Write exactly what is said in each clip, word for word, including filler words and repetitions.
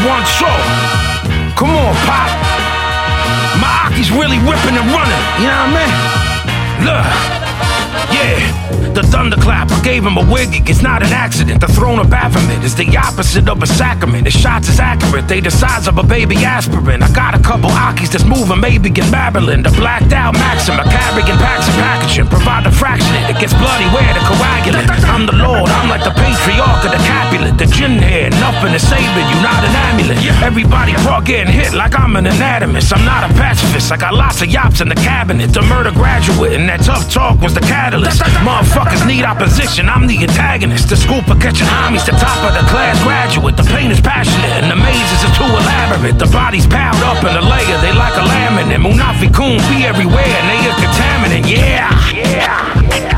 one show. Come on, Pop. My Aki's really ripping and running, you know what I mean? Look, yeah, the thunderclap, I gave him a wig, it's not an accident. The throne of Baphomet is the opposite of a sacrament. His shots is accurate, they the size of a baby aspirin. I got a couple Akis that's moving, maybe in Babylon. The blacked out Maxim, a carrying packs and packaging. Provide the fraction, it gets bloody, where the coagulant. I'm the Lord, I'm like the patriarch of the Capulet. The gin hair, nothing is saving you, not an amulet. Everybody brought getting hit like I'm an anatomist. I'm not a pacifist, I got lots of yops in the cabinet. The murder graduate and that tough talk was the catalyst. Motherfuckers need opposition, I'm the antagonist. The school for catching homies, the top of the class graduate. The pain is passionate and the mazes are too elaborate. The bodies piled up in a layer, they like a laminate. Munafikun be everywhere and they a contaminant, yeah, yeah, yeah.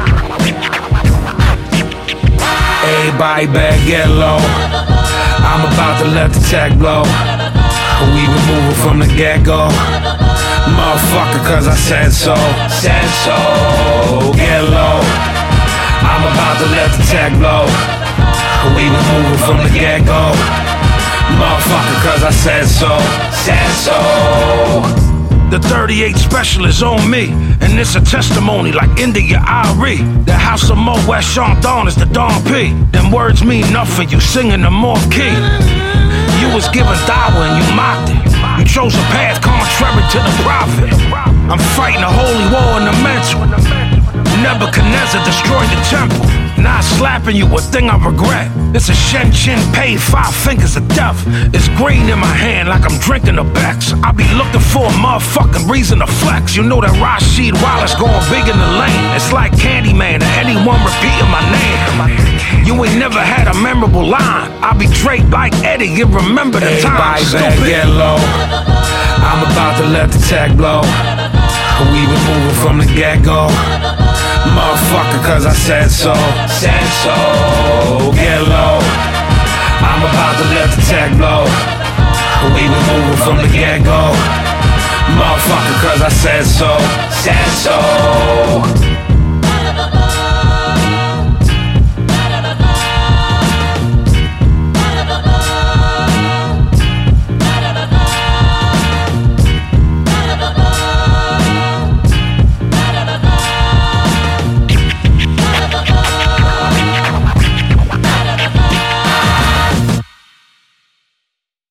Everybody better get low, I'm about to let the tech blow. We were moving from the get-go, motherfucker, cause I said so. Said so, get low, I'm about to let the tech blow. We were moving from the get-go, motherfucker, cause I said so. Said so. The thirty-eight special is on me, and it's a testimony like India Ari. The house of Mo West Chandon is the Don P. Them words mean nothing, you singing them off key. You was given dawah and you mocked it. You chose a path contrary to the prophet. I'm fighting a holy war in the mental. Nebuchadnezzar destroyed the temple. Not slapping you, a thing I regret. It's a Shen Chin paid five fingers of death. It's green in my hand like I'm drinking a Bex. I be looking for a motherfucking reason to flex. You know that Rasheed Wallace going big in the lane. It's like Candyman or anyone repeating my name. You ain't never had a memorable line. I be Drake like Eddie, you remember the time. Everybody better get low, I'm about to let the tech blow. We been moving from the get-go, motherfucker, cause I said so. Said so, get low, I'm about to let the tech blow. We been moving from the get-go, motherfucker, cause I said so. Said so.